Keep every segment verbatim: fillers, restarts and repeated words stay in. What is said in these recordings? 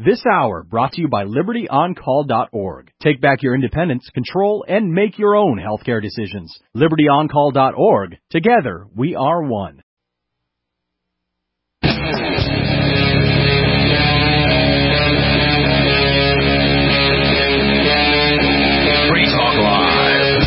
This hour brought to you by Liberty On Call dot org. Take back your independence, control, and make your own healthcare decisions. Liberty On Call dot org. Together, we are one. Free Talk Live.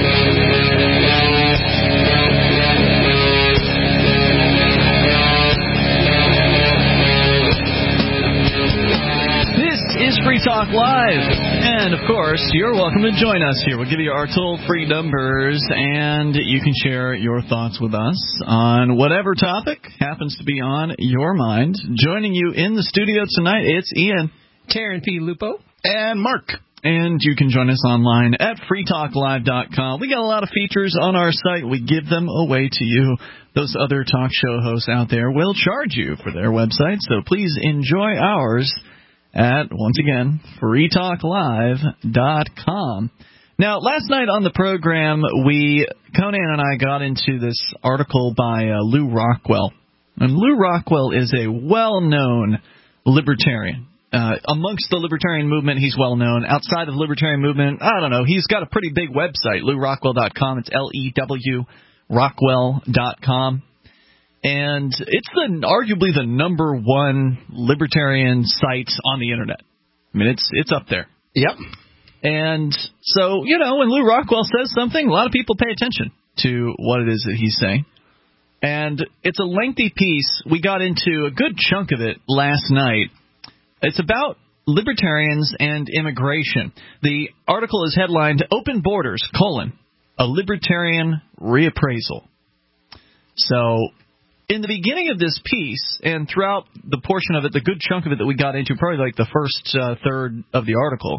This is Free Talk Live, and of course, you're welcome to join us here. We'll give you our toll-free numbers, and you can share your thoughts with us on whatever topic happens to be on your mind. Joining you in the studio tonight, it's Ian, Taryn P. Lupo, and Mark. And you can join us online at free talk live dot com. We got a lot of features on our site. We give them away to you. Those other talk show hosts out there will charge you for their website, so please enjoy ours at, once again, free talk live dot com. Now, last night on the program, we, Conan and I got into this article by uh, Lew Rockwell. And Lew Rockwell is a well-known libertarian. Uh, amongst the libertarian movement, he's well-known. Outside of the libertarian movement, I don't know. He's got a pretty big website, lew rockwell dot com. It's L E W Rockwell dot com. And it's the arguably the number one libertarian site on the Internet. I mean, it's it's up there. Yep. And so, you know, when Lew Rockwell says something, a lot of people pay attention to what it is that he's saying. And it's a lengthy piece. We got into a good chunk of it last night. It's about libertarians and immigration. The article is headlined, Open Borders, colon, a Libertarian Reappraisal. So, in the beginning of this piece, and throughout the portion of it, the good chunk of it that we got into, probably like the first uh, third of the article,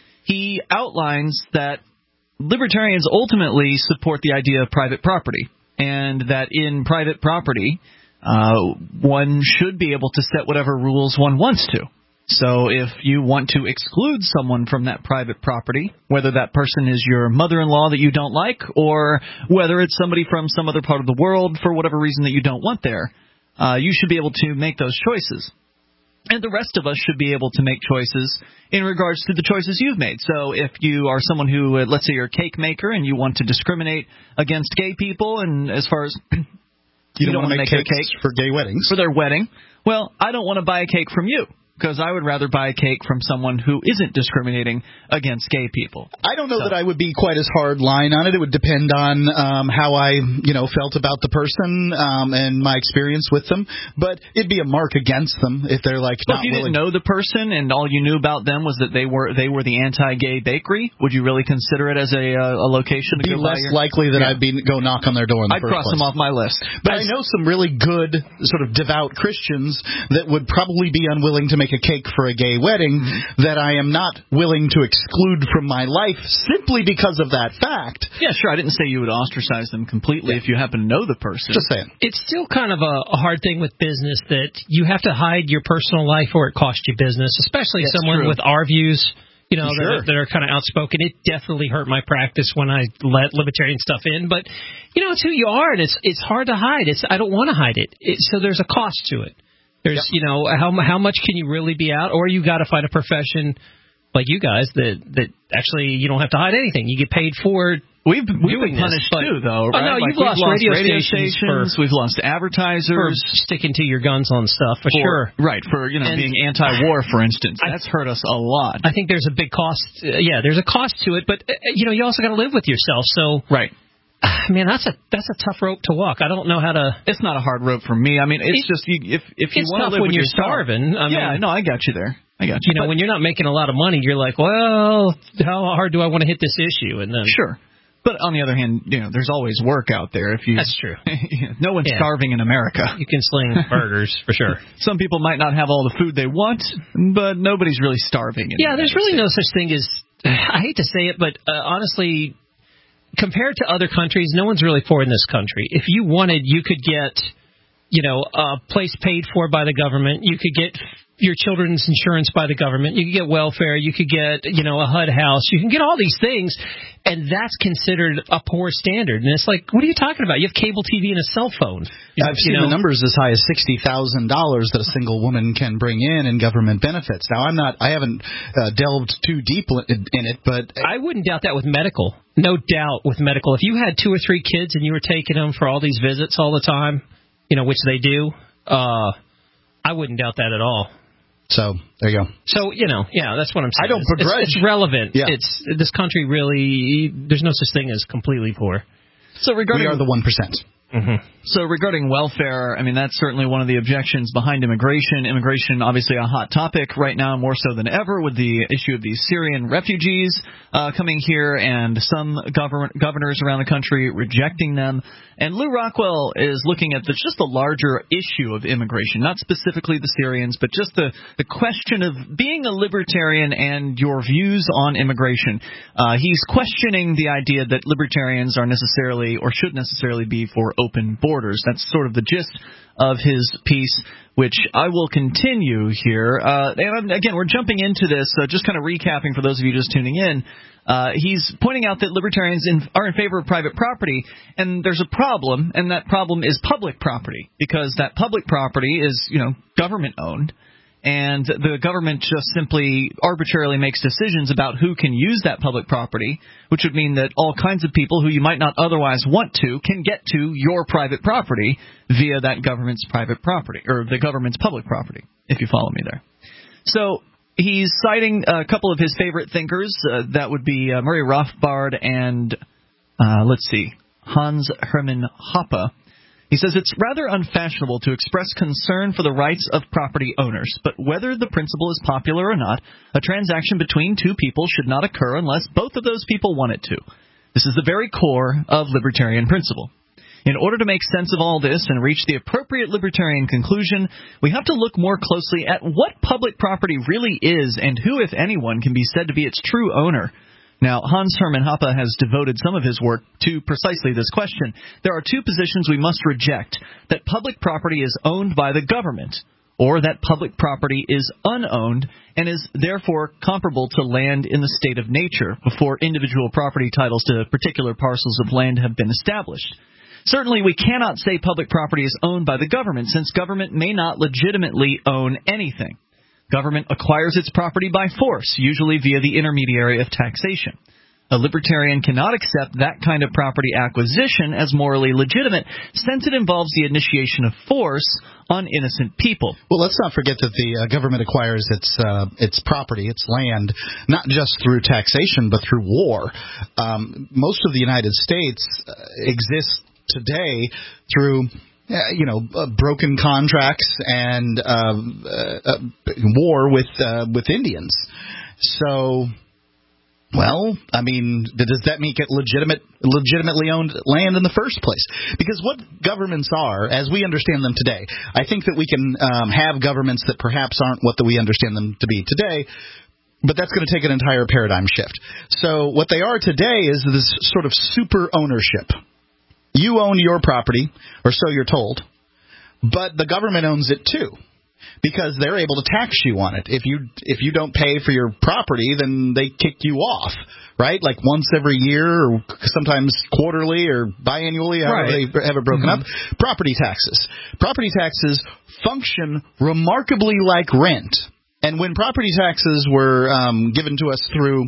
he outlines that libertarians ultimately support the idea of private property, and that in private property, uh, one should be able to set whatever rules one wants to. So if you want to exclude someone from that private property, whether that person is your mother-in-law that you don't like, or whether it's somebody from some other part of the world for whatever reason that you don't want there, uh, you should be able to make those choices. And the rest of us should be able to make choices in regards to the choices you've made. So if you are someone who, uh, let's say you're a cake maker and you want to discriminate against gay people, and as far as you, you don't, don't want to make, make cakes a cake for gay weddings, for their wedding, well, I don't want to buy a cake from you, because I would rather buy a cake from someone who isn't discriminating against gay people. I don't know so. that I would be quite as hard line on it. It would depend on um, how I, you know, felt about the person um, and my experience with them. But it'd be a mark against them if they're like well, not if you willing. didn't know the person and all you knew about them was that they were they were the anti-gay bakery, would you really consider it as a, uh, a location to be go less by your... likely that yeah. I'd be go knock on their door in the I'd first cross place. them off my list. But I know some really good sort of devout Christians that would probably be unwilling to make a cake for a gay wedding mm-hmm. that I am not willing to exclude from my life simply because of that fact. Yeah, sure. I didn't say you would ostracise them completely yeah. if you happen to know the person. Just saying. It's still kind of a, a hard thing with business that you have to hide your personal life or it costs you business, especially That's someone true. with our views, you know, sure. that, that are kind of outspoken. It definitely hurt my practice when I let libertarian stuff in. But, you know, it's who you are, and it's it's hard to hide. It's I don't want to hide it. it. So there's a cost to it. There's, yep. you know, how how much can you really be out? Or you got to find a profession like you guys that, that actually you don't have to hide anything. You get paid for We've, we've doing been punished, this, too, though, right? Oh, no, like you've lost, lost radio, radio stations. stations For, we've lost advertisers. For sticking to your guns on stuff, for, for sure. Right, for, you know, and being anti-war, for instance. I, That's hurt us a lot. I think there's a big cost. Uh, yeah, there's a cost to it, but, uh, you know, you also got to live with yourself, so... Right. Man, that's a that's a tough rope to walk. I don't know how to... It's not a hard rope for me. I mean, it's it, just, you, if if you want to live when with you're yourself, starving. I yeah, mean, no, I got you there. I got you. You know, but, when you're not making a lot of money, you're like, well, how hard do I want to hit this issue? And then Sure. But on the other hand, you know, there's always work out there. If you, That's true. No one's yeah. starving in America. You can sling burgers, for sure. Some people might not have all the food they want, but nobody's really starving. In yeah, the there's really States. no such thing as, I hate to say it, but uh, honestly, compared to other countries, no one's really poor in this country. If you wanted, you could get, you know, a place paid for by the government. You could get your children's insurance by the government. You could get welfare. You could get, you know, a H U D house. You can get all these things, and that's considered a poor standard. And it's like, what are you talking about? You have cable T V and a cell phone. You, I've seen you know? the numbers as high as sixty thousand dollars that a single woman can bring in in government benefits. Now, I'm not, I haven't uh, delved too deep in it, but I wouldn't doubt that with medical. No doubt with medical. If you had two or three kids and you were taking them for all these visits all the time, you know, which they do, uh, I wouldn't doubt that at all. So there you go. So, you know, yeah, that's what I'm saying. I don't begrudge. It's, it's relevant. Yeah. It's this country really. There's no such thing as completely poor. So regarding we are the one percent. Mm-hmm. So regarding welfare, I mean, that's certainly one of the objections behind immigration. Immigration, obviously a hot topic right now, more so than ever, with the issue of these Syrian refugees uh, coming here and some govern- governors around the country rejecting them. And Lew Rockwell is looking at the, just the larger issue of immigration, not specifically the Syrians, but just the, the question of being a libertarian and your views on immigration. Uh, he's questioning the idea that libertarians are necessarily or should necessarily be for open borders. That's sort of the gist of his piece, which I will continue here. Uh, and again, we're jumping into this, so just kind of recapping for those of you just tuning in. Uh, he's pointing out that libertarians in, are in favor of private property, and there's a problem, and that problem is public property, because that public property is, you know, government-owned, and the government just simply arbitrarily makes decisions about who can use that public property, which would mean that all kinds of people who you might not otherwise want to can get to your private property via that government's private property, or the government's public property, if you follow me there. So he's citing a couple of his favorite thinkers. Uh, that would be uh, Murray Rothbard and, uh, let's see, Hans Hermann Hoppe. He says it's rather unfashionable to express concern for the rights of property owners, but whether the principle is popular or not, a transaction between two people should not occur unless both of those people want it to. This is the very core of libertarian principle. In order to make sense of all this and reach the appropriate libertarian conclusion, we have to look more closely at what public property really is and who, if anyone, can be said to be its true owner. Now, Hans Hermann Hoppe has devoted some of his work to precisely this question. There are two positions we must reject: that public property is owned by the government, or that public property is unowned and is therefore comparable to land in the state of nature before individual property titles to particular parcels of land have been established. Certainly, we cannot say public property is owned by the government, since government may not legitimately own anything. Government acquires its property by force, usually via the intermediary of taxation. A libertarian cannot accept that kind of property acquisition as morally legitimate, since it involves the initiation of force on innocent people. Well, let's not forget that the uh, government acquires its uh, its property, its land, not just through taxation, but through war. Um, most of the United States uh, exists today through Uh, you know, uh, broken contracts and uh, uh, war with uh, with Indians. So, well, I mean, does that make it legitimate, legitimately owned land in the first place? Because what governments are, as we understand them today, I think that we can um, have governments that perhaps aren't what the, we understand them to be today, but that's going to take an entire paradigm shift. So what they are today is this sort of super ownership. You own your property, or so you're told, but the government owns it too, because they're able to tax you on it. If you if you don't pay for your property, then they kick you off, right? Like once every year, or sometimes quarterly or biannually, however right. they have it broken mm-hmm. up. Property taxes. Property taxes function remarkably like rent. And when property taxes were um, given to us through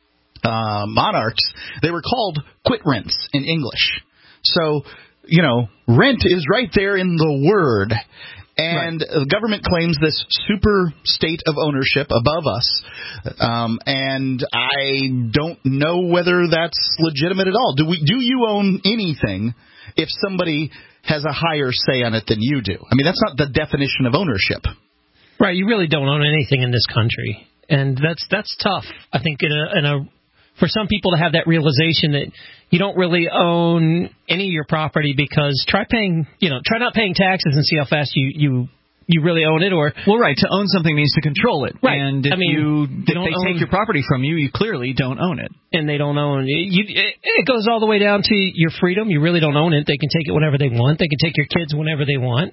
uh, monarchs, they were called quit rents in English. So, you know, rent is right there in the word, and right. the government claims this super state of ownership above us, um, and I don't know whether that's legitimate at all. Do we? Do you own anything if somebody has a higher say on it than you do? I mean, that's not the definition of ownership. Right, you really don't own anything in this country, and that's that's tough. I think in a, in a for some people to have that realization that you don't really own any of your property, because try paying, you know, try not paying taxes and see how fast you, you, you really own it. Or well, right, to own something means to control it. Right. And if I mean, you if they they take your property from you, you clearly don't own it. And they don't own it. You, it goes all the way down to your freedom. You really don't own it. They can take it whenever they want. They can take your kids whenever they want.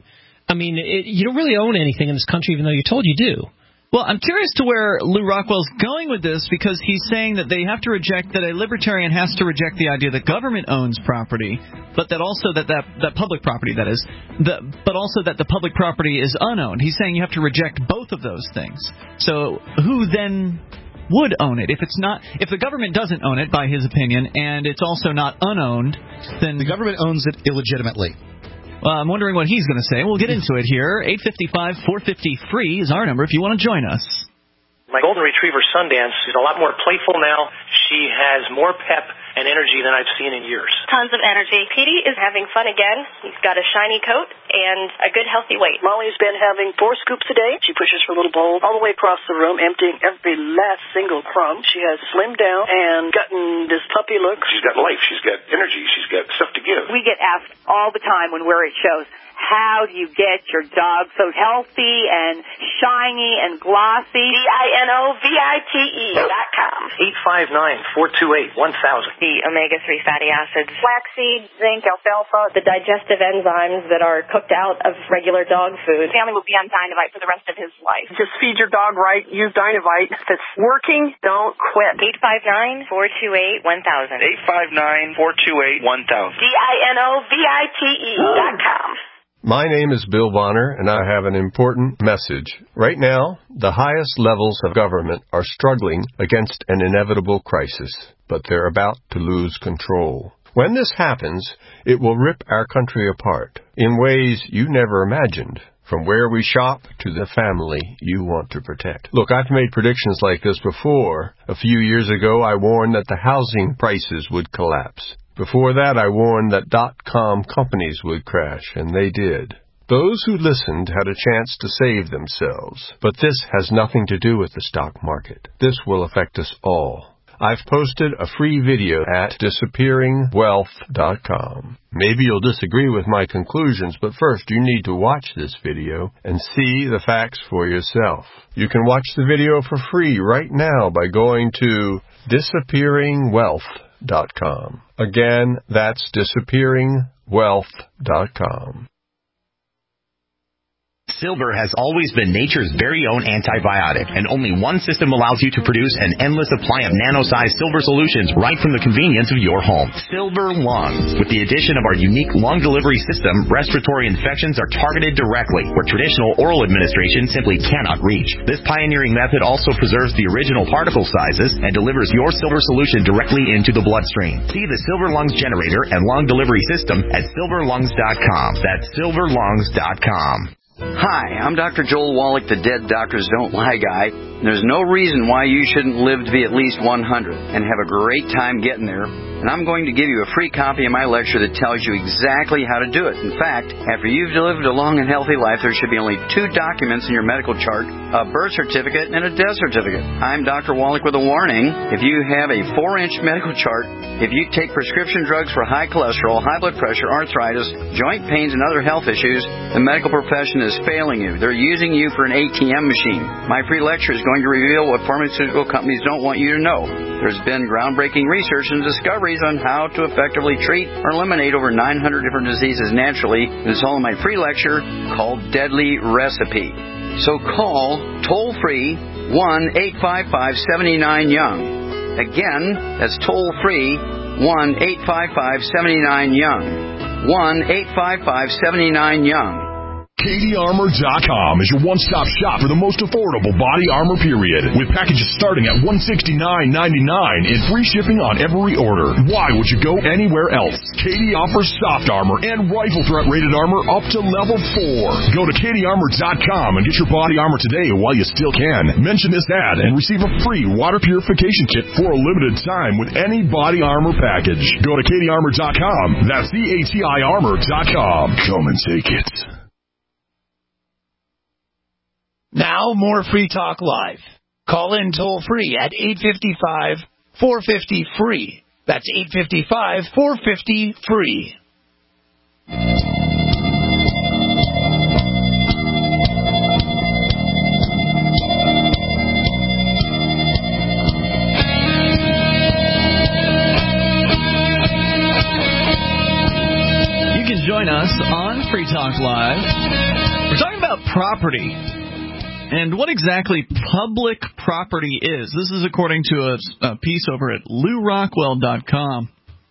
I mean, it, you don't really own anything in this country, even though you're told you do. Well, I'm curious to where Lou Rockwell's going with this, because he's saying that they have to reject, that a libertarian has to reject the idea that government owns property, but that also that, that, that public property, that is, the, but also that the public property is unowned. He's saying you have to reject both of those things. So who then would own it? If it's not, if the government doesn't own it, by his opinion, and it's also not unowned, then the government owns it illegitimately. Well, I'm wondering what he's going to say. We'll get into it here. eight five five, four five zero, free is our number if you want to join us. My golden retriever, Sundance, is a lot more playful now. She has more pep and energy than I've seen in years. Tons of energy. Petey is having fun again. He's got a shiny coat and a good healthy weight. Molly's been having four scoops a day. She pushes her little bowl all the way across the room, emptying every last single crumb. She has slimmed down and gotten this puppy look. She's got life. She's got energy. She's got stuff to give. We get asked all the time when we're at shows, how do you get your dog so healthy and shiny and glossy? D I N O V I T E dot com. eight five nine, four two eight, one thousand. The omega three fatty acids. Flaxseed, zinc, alfalfa. The digestive enzymes that are cooked out of regular dog food. Family will be on Dynavite for the rest of his life. Just feed your dog right. Use Dynavite. If it's working, don't quit. eight five nine, four two eight, one thousand. eight five nine, four two eight, one thousand. D I N O V I T E dot com. My name is Bill Bonner, and I have an important message. Right now, the highest levels of government are struggling against an inevitable crisis, but they're about to lose control. When this happens, it will rip our country apart in ways you never imagined, from where we shop to the family you want to protect. Look, I've made predictions like this before. A few years ago, I warned that the housing prices would collapse. Before that, I warned that dot-com companies would crash, and they did. Those who listened had a chance to save themselves. But this has nothing to do with the stock market. This will affect us all. I've posted a free video at disappearing wealth dot com. Maybe you'll disagree with my conclusions, but first you need to watch this video and see the facts for yourself. You can watch the video for free right now by going to disappearing wealth dot com. Again, that's disappearing wealth dot com. Silver has always been nature's very own antibiotic, and only one system allows you to produce an endless supply of nano-sized silver solutions right from the convenience of your home. Silver Lungs. With the addition of our unique lung delivery system, respiratory infections are targeted directly, where traditional oral administration simply cannot reach. This pioneering method also preserves the original particle sizes and delivers your silver solution directly into the bloodstream. See the Silver Lungs generator and lung delivery system at silver lungs dot com. That's silver lungs dot com. Hi, I'm Doctor Joel Wallach, the Dead Doctors Don't Lie guy. There's no reason why you shouldn't live to be at least one hundred and have a great time getting there. And I'm going to give you a free copy of my lecture that tells you exactly how to do it. In fact, after you've lived a long and healthy life, there should be only two documents in your medical chart, a birth certificate and a death certificate. I'm Doctor Wallach with a warning. If you have a four-inch medical chart, if you take prescription drugs for high cholesterol, high blood pressure, arthritis, joint pains, and other health issues, the medical profession is failing you. They're using you for an A T M machine. My free lecture is going to reveal what pharmaceutical companies don't want you to know. There's been groundbreaking research and discoveries on how to effectively treat or eliminate over nine hundred different diseases naturally. It's all in my free lecture called Deadly Recipe. So call toll-free one eight five five, seven nine, young. Again, that's toll-free one eight five five, seven nine, young. one eight five five, seven nine, young. Katie Armor dot com is your one-stop shop for the most affordable body armor period, with packages starting at one hundred sixty-nine ninety-nine and free shipping on every order. Why would you go anywhere else? Katie offers soft armor and rifle threat rated armor up to level four. Go to Katie Armor dot com and get your body armor today while you still can. Mention this ad and receive a free water purification kit for a limited time with any body armor package. Go to Katie Armor dot com. That's C A T I Armor dot com. Come and take it. Now, more Free Talk Live. Call in toll-free at eight five five, four five zero, free. That's eight five five, four five zero, free. You can join us on Free Talk Live. property. And what exactly public property is? This is according to a, a piece over at Lew Rockwell dot com.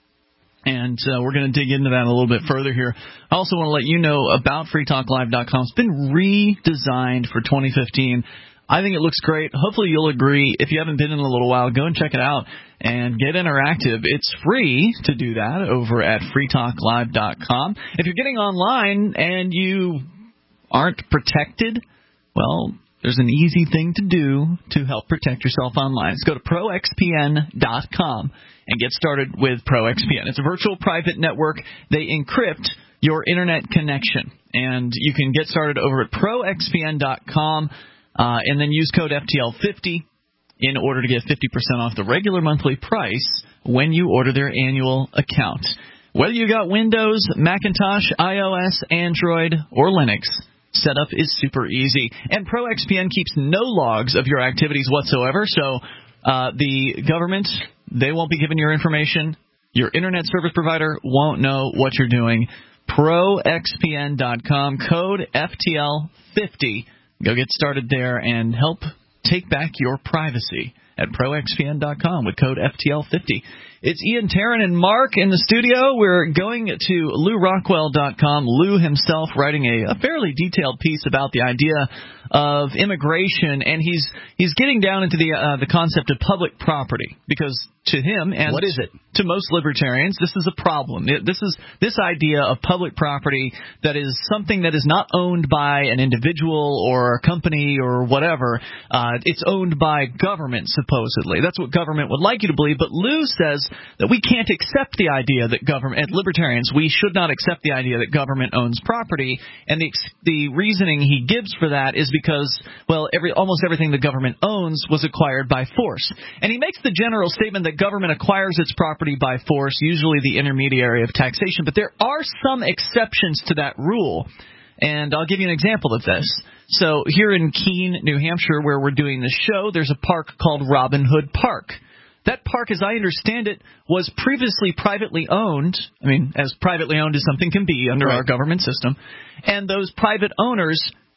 And uh, we're going to dig into that a little bit further here. I also want to let you know about free talk live dot com. It's been redesigned for twenty fifteen. I think it looks great. Hopefully you'll agree. If you haven't been in a little while, go and check it out and get interactive. It's free to do that over at free talk live dot com. If you're getting online and you aren't protected, well, there's an easy thing to do to help protect yourself online. Let's go to pro x p n dot com and get started with ProXPN. It's a virtual private network. They encrypt your internet connection, and you can get started over at pro x p n dot com uh, and then use code F T L fifty in order to get fifty percent off the regular monthly price when you order their annual account. Whether you got Windows, Macintosh, iOS, Android, or Linux, setup is super easy. And ProXPN keeps no logs of your activities whatsoever, so uh, the government, they won't be giving your information. Your internet service provider won't know what you're doing. pro x p n dot com, code F T L fifty. Go get started there and help take back your privacy at pro x p n dot com with code F T L fifty. It's Ian, Taryn, and Mark in the studio. We're going to Lew Rockwell dot com. Lew himself writing a, a fairly detailed piece about the idea of immigration, and he's he's getting down into the uh, the concept of public property, because to him and what is it? To most libertarians, this is a problem. It, this is this idea of public property that is something that is not owned by an individual or a company or whatever. Uh, it's owned by government, supposedly. That's what government would like you to believe. But Lew says that we can't accept the idea that government, and libertarians, we should not accept the idea that government owns property. And the the reasoning he gives for that is because, well, every almost everything the government owns was acquired by force. And he makes the general statement that government acquires its property by force, usually the intermediary of taxation. But there are some exceptions to that rule. And I'll give you an example of this. So here in Keene, New Hampshire, where we're doing this show, there's a park called Robin Hood Park. That park, as I understand it, was previously privately owned. I mean, as privately owned as something can be under right. our government system. And those private owners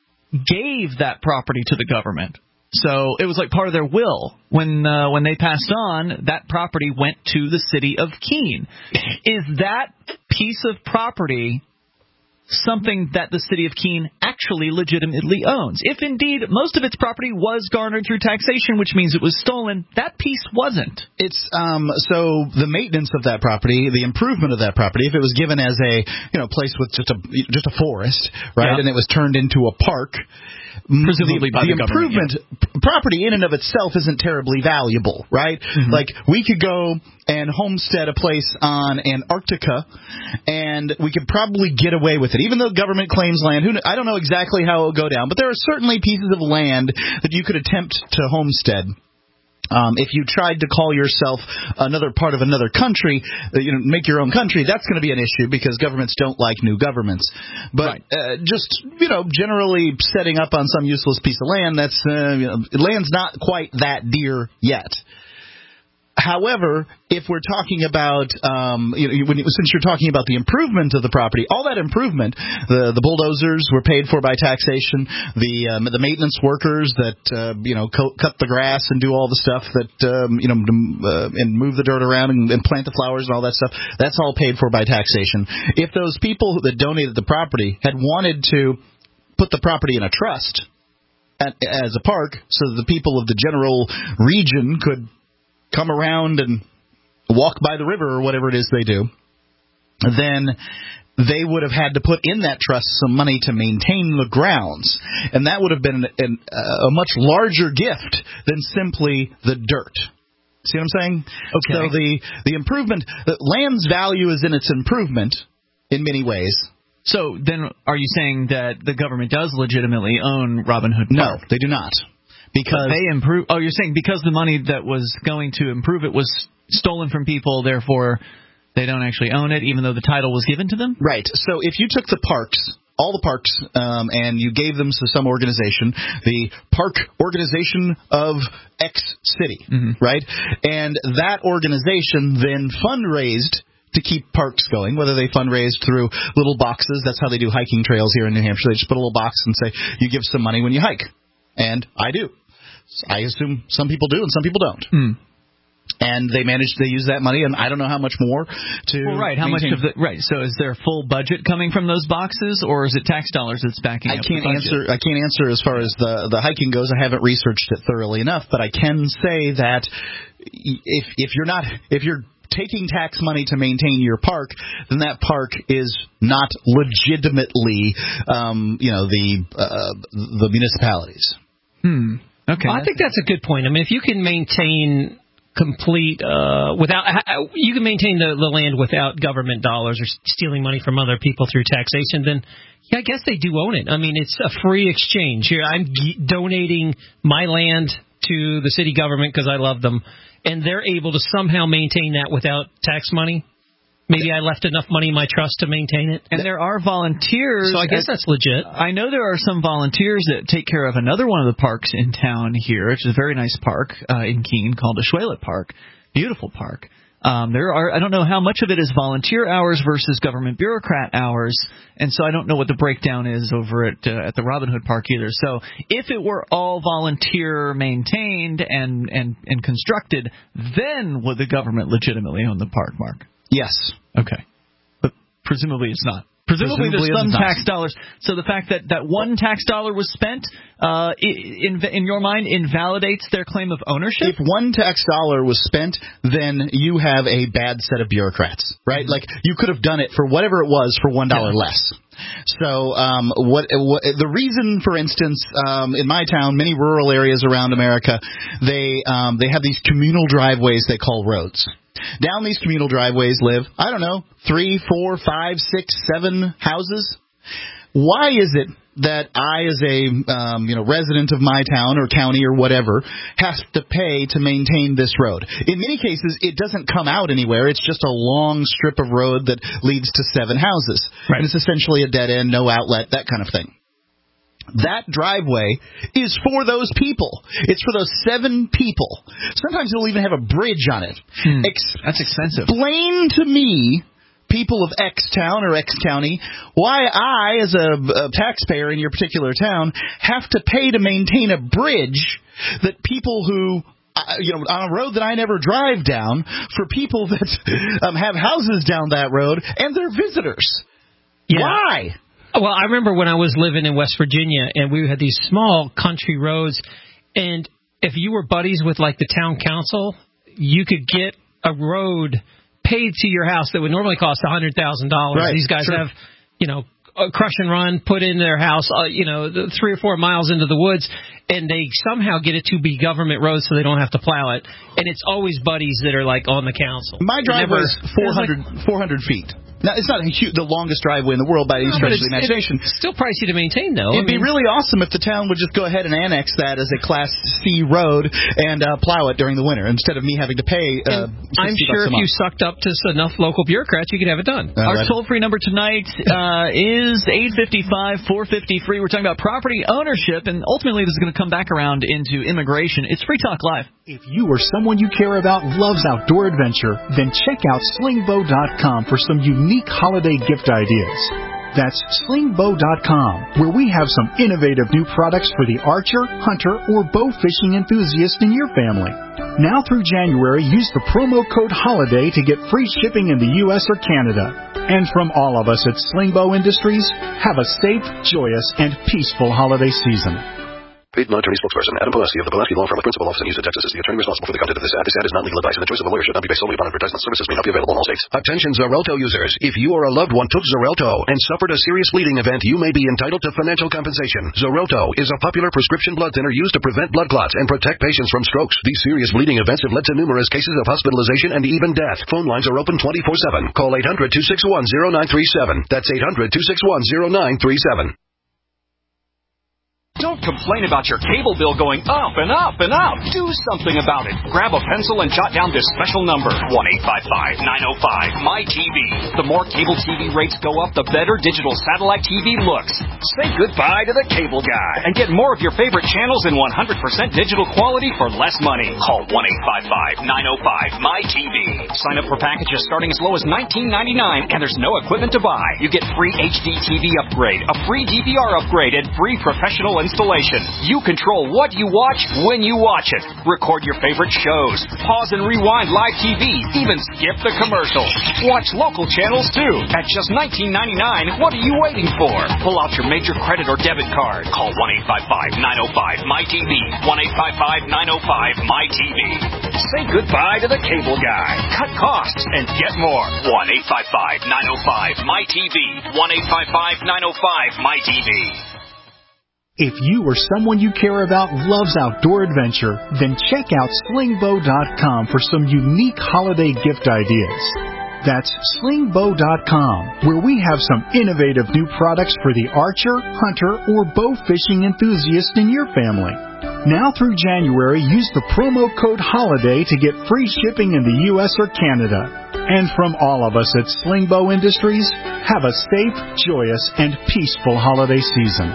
gave that property to the government. So it was like part of their will. When uh, when they passed on, that property went to the city of Keene. Is that piece of property something that the city of Keene actually legitimately owns? If indeed most of its property was garnered through taxation, which means it was stolen, that piece wasn't. It's um so the maintenance of that property, the improvement of that property, if it was given as a you know place with just a just a forest, right, yeah. and it was turned into a park. Presumably the, by the, the improvement yeah. property in and of itself isn't terribly valuable, right? Mm-hmm. Like we could go and homestead a place on Antarctica, and we could probably get away with it, even though government claims land. Who I don't know exactly how it will go down, but there are certainly pieces of land that you could attempt to homestead. Um, if you tried to call yourself another part of another country, uh, you know, make your own country, that's going to be an issue because governments don't like new governments. But right. uh, just, you know, generally setting up on some useless piece of land, that's uh, you know, land's not quite that dear yet. However, if we're talking about, um, you know, when, since you're talking about the improvement of the property, all that improvement, the the bulldozers were paid for by taxation, the um, the maintenance workers that uh, you know co- cut the grass and do all the stuff that um, you know uh, and move the dirt around and, and plant the flowers and all that stuff, that's all paid for by taxation. If those people that donated the property had wanted to put the property in a trust at, as a park, so that the people of the general region could come around and walk by the river or whatever it is they do, then they would have had to put in that trust some money to maintain the grounds. And that would have been an, an, a much larger gift than simply the dirt. See what I'm saying? Okay. So the, the improvement, the land's value is in its improvement in many ways. So then are you saying that the government does legitimately own Robin Hood Park? No, they do not. Because but they improve. Oh, you're saying because the money that was going to improve it was stolen from people, therefore they don't actually own it, even though the title was given to them? Right. So if you took the parks, all the parks, um, and you gave them to some organization, the Park Organization of X City, mm-hmm. right? And that organization then fundraised to keep parks going, whether they fundraise through little boxes. That's how they do hiking trails here in New Hampshire. They just put a little box and say, you give some money when you hike. And I do. I assume some people do and some people don't. Hmm. And they manage to use that money, and I don't know how much more to well, right. How maintain. much of the right? So, is there a full budget coming from those boxes, or is it tax dollars that's backing I up can't the budget? answer. I can't answer as far as the the hiking goes. I haven't researched it thoroughly enough, but I can say that if if you're not if you're taking tax money to maintain your park, then that park is not legitimately, um, you know, the uh, the municipalities. Hmm. Okay. Well, I think that's a good point. I mean, if you can maintain complete uh without you can maintain the, the land without government dollars or stealing money from other people through taxation, then yeah, I guess they do own it. I mean, it's a free exchange. Here I'm g- donating my land to the city government because I love them, and they're able to somehow maintain that without tax money. Maybe I left enough money in my trust to maintain it. And there are volunteers. So I guess at, that's legit. I know there are some volunteers that take care of another one of the parks in town here, which is a very nice park uh, in Keene called Ashwaylet Park. Beautiful park. Um, there are I don't know how much of it is volunteer hours versus government bureaucrat hours, and so I don't know what the breakdown is over at uh, at the Robin Hood Park either. So if it were all volunteer maintained and, and, and constructed, then would the government legitimately own the park, Mark? Yes. Okay. But presumably it's not. Presumably, Presumably there's some it's not. tax dollars. So the fact that, that one tax dollar was spent, uh, in, in your mind, invalidates their claim of ownership? If one tax dollar was spent, then you have a bad set of bureaucrats, right? Mm-hmm. Like, you could have done it for whatever it was for one dollar yeah. less. So um, what, what the reason, for instance, um, in my town, many rural areas around America, they um, they have these communal driveways they call roads. Down these communal driveways live, I don't know, three, four, five, six, seven houses. Why is it that I, as a um, you know resident of my town or county or whatever, have to pay to maintain this road? In many cases, it doesn't come out anywhere. It's just a long strip of road that leads to seven houses. Right. And it's essentially a dead end, no outlet, that kind of thing. That driveway is for those people. It's for those seven people. Sometimes it'll even have a bridge on it. Hmm. Ex- That's expensive. Explain to me, people of X town or X county, why I, as a, a taxpayer in your particular town, have to pay to maintain a bridge that people who, uh, you know, on a road that I never drive down, for people that um, have houses down that road and they're visitors. Yeah. Why? Well, I remember when I was living in West Virginia, and we had these small country roads, and if you were buddies with, like, the town council, you could get a road paid to your house that would normally cost one hundred thousand dollars. Right, These guys sure. have, you know, a crush and run put in their house, uh, you know, the three or four miles into the woods, and they somehow get it to be government roads so they don't have to plow it. And it's always buddies that are, like, on the council. My driveway is four hundred, like, four hundred feet. Now, it's not a huge, the longest driveway in the world by any no, stretch of the imagination. It's still pricey to maintain, though. It'd I mean, be really awesome if the town would just go ahead and annex that as a Class C road and uh, plow it during the winter instead of me having to pay. Uh, I'm sure if you sucked up to enough local bureaucrats, you could have it done. Uh, Our toll-free number tonight uh, is eight five five, four five zero, free. We're talking about property ownership, and ultimately this is going to come back around into immigration. It's Free Talk Live. If you or someone you care about loves outdoor adventure, then check out sling bow dot com for some unique holiday gift ideas. That's sling bow dot com, where we have some innovative new products for the archer, hunter, or bow fishing enthusiast in your family. Now through January, use the promo code HOLIDAY to get free shipping in the U S or Canada. And from all of us at Sling Bow Industries, have a safe, joyous, and peaceful holiday season. Paid non-attorney spokesperson Adam Pulaski of the Pulaski Law Firm of Principal Office in Houston, Texas, is the attorney responsible for the content of this ad. This ad is not legal advice, and the choice of a lawyer should not be based solely upon advertisement. Services may not be available in all states. Attention Xarelto users. If you or a loved one took Xarelto and suffered a serious bleeding event, you may be entitled to financial compensation. Xarelto is a popular prescription blood thinner used to prevent blood clots and protect patients from strokes. These serious bleeding events have led to numerous cases of hospitalization and even death. Phone lines are open twenty-four seven. Call eight hundred, two six one, zero nine three seven. That's eight hundred, two six one, zero nine three seven. Don't complain about your cable bill going up and up and up. Do something about it. Grab a pencil and jot down this special number, one eight five five, nine oh five, M Y T V. The more cable T V rates go up, the better digital satellite T V looks. Say goodbye to the cable guy and get more of your favorite channels in one hundred percent digital quality for less money. Call one eight five five, nine oh five, M Y T V. Sign up for packages starting as low as nineteen ninety-nine, and there's no equipment to buy. You get free H D T V upgrade, a free D V R upgrade, and free professional installation. You control what you watch when you watch it. Record your favorite shows. Pause and rewind live T V. Even skip the commercials. Watch local channels too. At just nineteen ninety-nine, what are you waiting for? Pull out your major credit or debit card. Call one eight five five, nine oh five, M Y T V. one eight five five, nine oh five, M Y T V. Say goodbye to the cable guy. Cut costs and get more. one eight five five, nine oh five, M Y T V. one eight five five, nine oh five, M Y T V. If you or someone you care about loves outdoor adventure, then check out sling bow dot com for some unique holiday gift ideas. That's sling bow dot com, where we have some innovative new products for the archer, hunter, or bow fishing enthusiast in your family. Now through January, use the promo code HOLIDAY to get free shipping in the U S or Canada. And from all of us at Sling Bow Industries, have a safe, joyous, and peaceful holiday season.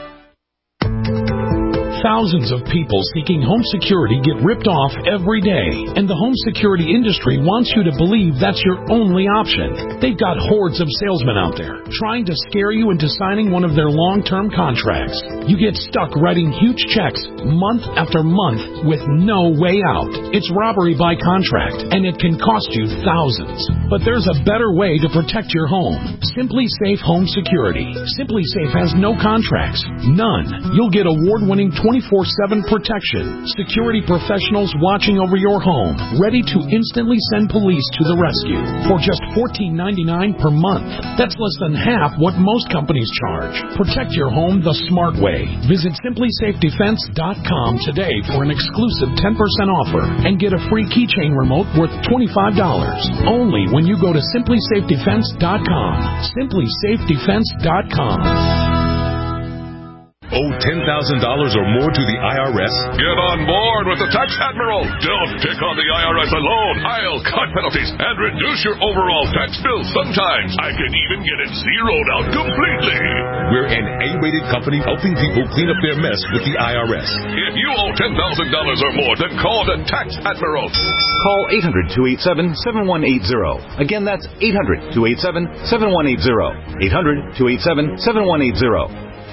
Thousands of people seeking home security get ripped off every day, and the home security industry wants you to believe that's your only option. They've got hordes of salesmen out there trying to scare you into signing one of their long-term contracts. You get stuck writing huge checks month after month with no way out. It's robbery by contract, and it can cost you thousands. But there's a better way to protect your home. Simply Safe Home Security. Simply Safe has no contracts. None. You'll get award-winning twenty-four seven protection. Security professionals watching over your home, ready to instantly send police to the rescue for just fourteen ninety-nine per month. That's less than half what most companies charge. Protect your home the smart way. Visit simply safe defense dot com today for an exclusive ten percent offer and get a free keychain remote worth twenty-five dollars. Only when you go to simply safe defense dot com. simply safe defense dot com. Owe ten thousand dollars or more to the I R S? Get on board with the Tax Admiral. Don't pick on the I R S alone. I'll cut penalties and reduce your overall tax bill. Sometimes I can even get it zeroed out completely. We're an A-rated company helping people clean up their mess with the I R S. If you owe ten thousand dollars or more, then call the Tax Admiral. Call eight hundred, two eight seven, seven one eight zero. Again, that's eight hundred, two eight seven, seven one eight zero. eight hundred, two eight seven, seven one eight zero.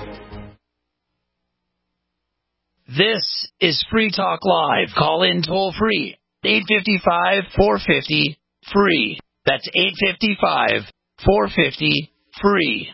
This is Free Talk Live. Call in toll free. eight five five, four five zero, free. That's eight five five, four five zero, free.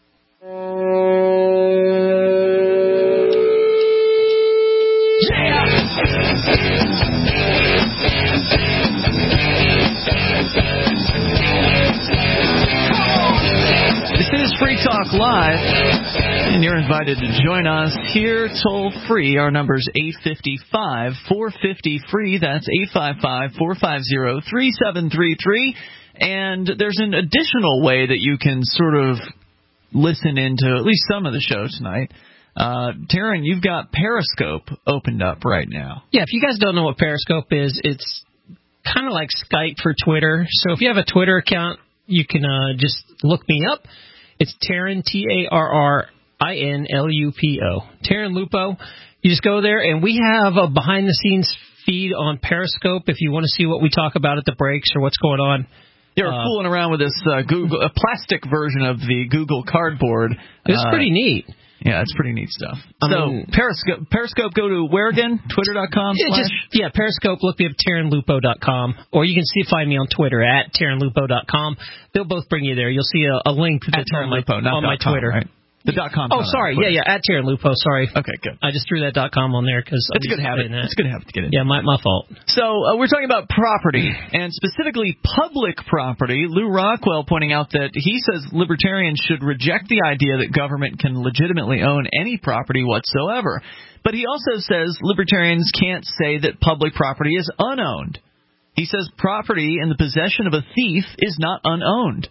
This is Free Talk Live, and you're invited to join us here toll-free. Our number's eight five five, four five zero, free. That's eight five five, four five zero, three seven three three. And there's an additional way that you can sort of listen into at least some of the show tonight. Uh, Taryn, you've got Periscope opened up right now. Yeah, if you guys don't know what Periscope is, it's kind of like Skype for Twitter. So if you have a Twitter account, you can uh, just look me up. It's Taryn, T A R R I N L U P O. Taryn Lupo. You just go there, and we have a behind-the-scenes feed on Periscope if you want to see what we talk about at the breaks or what's going on. You're uh, fooling around with this uh, Google, a plastic version of the Google Cardboard. It's uh, pretty neat. Yeah, it's pretty neat stuff. I so, mean, Periscope, Periscope, go to where again? Twitter dot com? Yeah, just, yeah, Periscope, look me up, Taryn Lupo dot com. Or you can see find me on Twitter at Taryn Lupo dot com. They'll both bring you there. You'll see a, a link that's on my, Lupo, not on my com, Twitter. Right? The dot com. Oh, sorry. Yeah, yeah, at Taryn Lupo. Sorry. Okay, good. I just threw that dot com on there because it's a good habit. It's a good habit to get in. Yeah, my my fault. So uh, we're talking about property, and specifically public property. Lou Rockwell pointing out that he says libertarians should reject the idea that government can legitimately own any property whatsoever. But he also says libertarians can't say that public property is unowned. He says property in the possession of a thief is not unowned.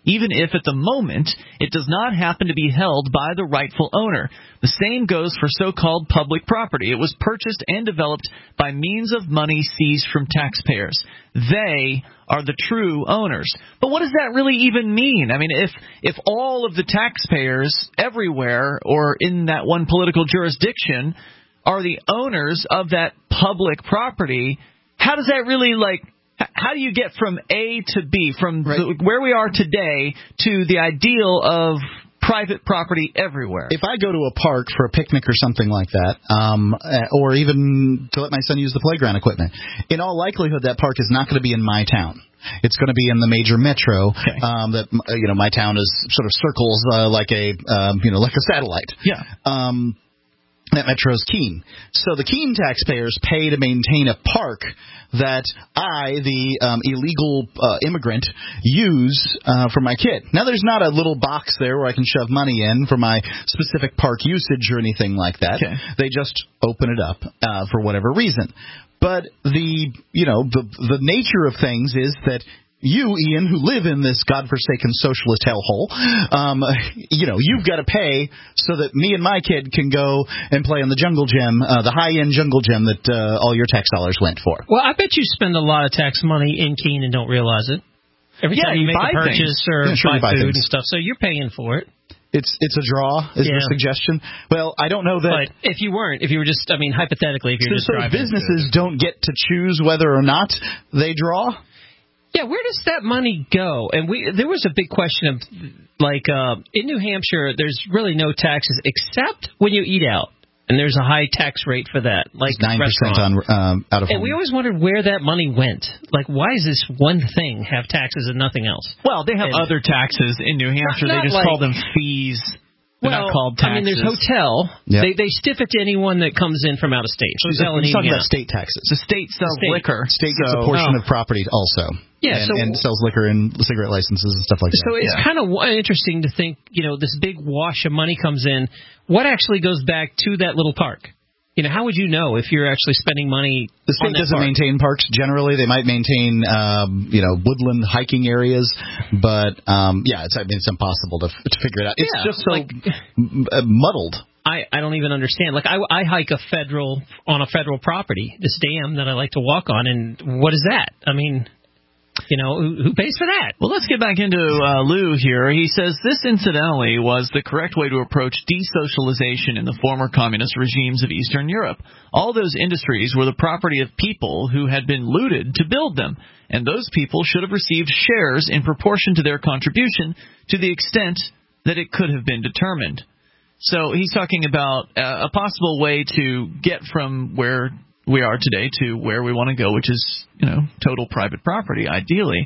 even if at the moment it does not happen to be held by the rightful owner. The same goes for so-called public property. It was purchased and developed by means of money seized from taxpayers. They are the true owners. But what does that really even mean? I mean, if if all of the taxpayers everywhere or in that one political jurisdiction are the owners of that public property, how does that really, like, how do you get from A to B, from right. the, where we are today to the ideal of private property everywhere? If I go to a park for a picnic or something like that, um, or even to let my son use the playground equipment, in all likelihood that park is not going to be in my town. It's going to be in the major metro. Okay. Um, that you know, my town is sort of circles uh, like a um, you know like a satellite. Yeah. Um, that metro's Keene. So the Keene taxpayers pay to maintain a park that I, the um, illegal uh, immigrant, use uh, for my kid. Now, there's not a little box there where I can shove money in for my specific park usage or anything like that. Okay. They just open it up uh, for whatever reason. But the, you know, the the nature of things is that you, Ian, who live in this godforsaken socialist hellhole, um, you know, you've got to pay so that me and my kid can go and play on the jungle gym, uh, the high-end jungle gym that uh, all your tax dollars went for. Well, I bet you spend a lot of tax money in Keene and don't realize it. Every yeah, time you, you make buy a purchase things. or yeah, sure buy buy food things. and stuff, so you're paying for it. It's it's a draw, is yeah. the suggestion. Well, I don't know that. But if you weren't, if you were just, I mean, hypothetically, if you're so, just so driving. businesses don't get to choose whether or not they draw? Yeah, where does that money go? And we there was a big question of, like, uh, in New Hampshire, there's really no taxes except when you eat out. And there's a high tax rate for that, like nine percent on um, out of home. And we always wondered where that money went. Like, why does this one thing have taxes and nothing else? Well, they have and, other taxes in New Hampshire. Not, not they just like, call them fees. They're well, not called taxes. I mean, there's hotel. Yep. They they stiff it to anyone that comes in from out of state. He's talking about state taxes. The state sells the state. liquor. State so, gets a portion oh. of property also. Yeah, and, so, and sells liquor and cigarette licenses and stuff like that. So it's yeah. kind of interesting to think, you know, this big wash of money comes in. What actually goes back to that little park? You know, how would you know if you're actually spending money? The state on that doesn't park? maintain parks generally. They might maintain, um, you know, woodland hiking areas, but um, yeah, it's I mean, it's impossible to to figure it out. It's Yeah, just so like, m- muddled. I, I don't even understand. Like, I, I hike a federal on a federal property, this dam that I like to walk on, and what is that? I mean, you know, who, who pays for that? Well, let's get back into uh, Lou here. He says this, incidentally, was the correct way to approach desocialization in the former communist regimes of Eastern Europe. All those industries were the property of people who had been looted to build them, and those people should have received shares in proportion to their contribution to the extent that it could have been determined. So he's talking about uh, a possible way to get from where we are today to where we want to go, which is, you know, total private property, ideally.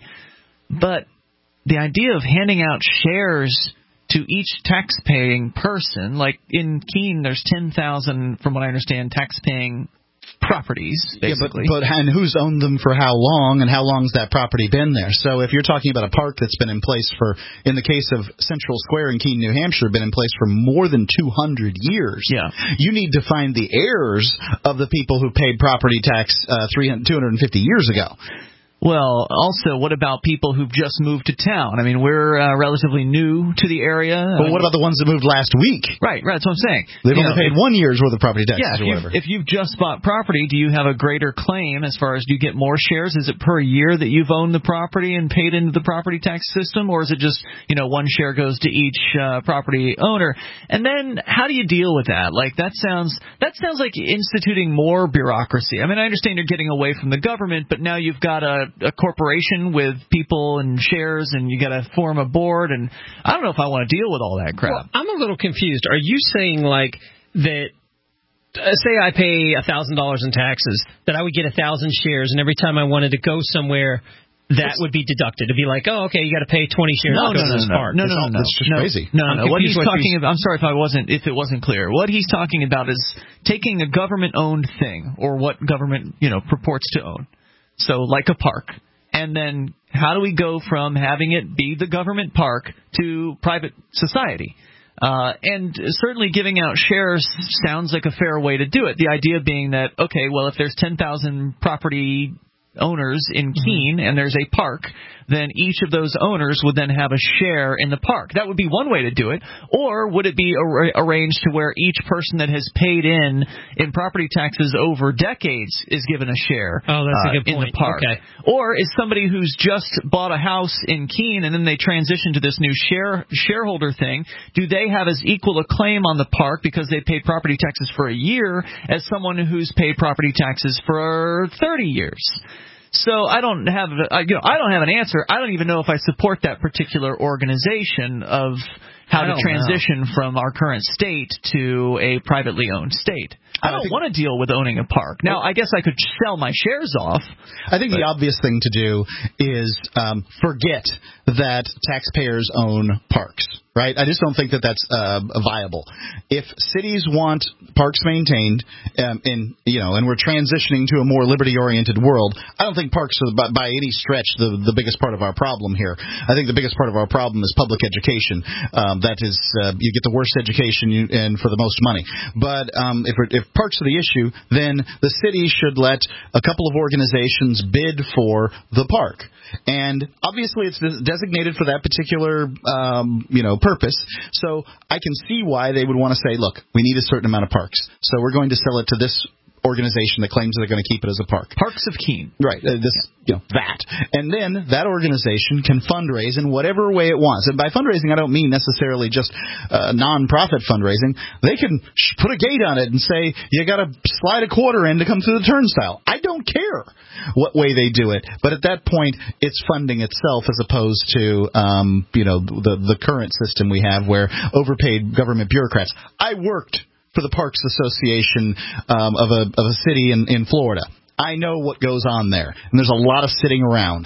But the idea of handing out shares to each tax-paying person, like in Keene, there's ten thousand, from what I understand, tax-paying properties, basically. Yeah, but, but and who's owned them for how long, and how long's that property been there? So if you're talking about a park that's been in place for, in the case of Central Square in Keene, New Hampshire, been in place for more than two hundred years, yeah. you need to find the heirs of the people who paid property tax uh, two hundred fifty years ago. Well, also, what about people who've just moved to town? I mean, we're uh, relatively new to the area. But what about the ones that moved last week? Right, right, that's what I'm saying. They've you only know, paid if, one year's worth of property taxes yeah, if or whatever. If you've just bought property, do you have a greater claim as far as do you get more shares? Is it per year that you've owned the property and paid into the property tax system? Or is it just, you know, one share goes to each uh, property owner? And then how do you deal with that? Like, that sounds that sounds like instituting more bureaucracy. I mean, I understand you're getting away from the government, but now you've got a, a corporation with people and shares, and you got to form a board, and I don't know if I want to deal with all that crap. Well, I'm a little confused. Are you saying, like, that, uh, say I pay one thousand dollars in taxes, that I would get one thousand shares, and every time I wanted to go somewhere, that would be deducted? To be like, oh, okay, you got to pay twenty shares no, to go no, to this no, park. No, no, no, no. That's just no, crazy. No, I'm no. What he's confused what talking he's- about, I'm sorry if I wasn't, if it wasn't clear. What he's talking about is taking a government-owned thing, or what government, you know, purports to own. So, like a park. And then how do we go from having it be the government park to private society? Uh, and certainly giving out shares sounds like a fair way to do it. The idea being that, okay, well, if there's ten thousand property owners in Keene and there's a park, then each of those owners would then have a share in the park. That would be one way to do it. Or would it be ar- arranged to where each person that has paid in in property taxes over decades is given a share oh, that's uh, a good in point. the park? Okay. Or is somebody who's just bought a house in Keene and then they transition to this new share shareholder thing, do they have as equal a claim on the park because they paid property taxes for a year as someone who's paid property taxes for thirty years? So I don't have, you know, I don't have an answer. I don't even know if I support that particular organization of how to transition know. from our current state to a privately owned state. I don't I want to deal with owning a park. Now, I guess I could sell my shares off. I think the obvious thing to do is um, forget that taxpayers own parks. Right? I just don't think that that's uh, viable. If cities want parks maintained, um, in you know, and we're transitioning to a more liberty-oriented world, I don't think parks are by, by any stretch the the biggest part of our problem here. I think the biggest part of our problem is public education. Um, that is, uh, you get the worst education you, and for the most money. But um, if if parks are the issue, then the city should let a couple of organizations bid for the park. And obviously, it's designated for that particular, um, you know, purpose. So I can see why they would want to say, look, we need a certain amount of parks, so we're going to sell it to this organization that claims they're going to keep it as a park. Parks of Keene. Right. Uh, this, you know, that. And then that organization can fundraise in whatever way it wants. And by fundraising, I don't mean necessarily just uh, non-profit fundraising. They can sh- put a gate on it and say, you got to slide a quarter in to come through the turnstile. I don't care what way they do it. But at that point, it's funding itself as opposed to, um, you know, the, the current system we have where overpaid government bureaucrats. I worked for the Parks Association um, of a of a city in, in Florida. I know what goes on there, and there's a lot of sitting around.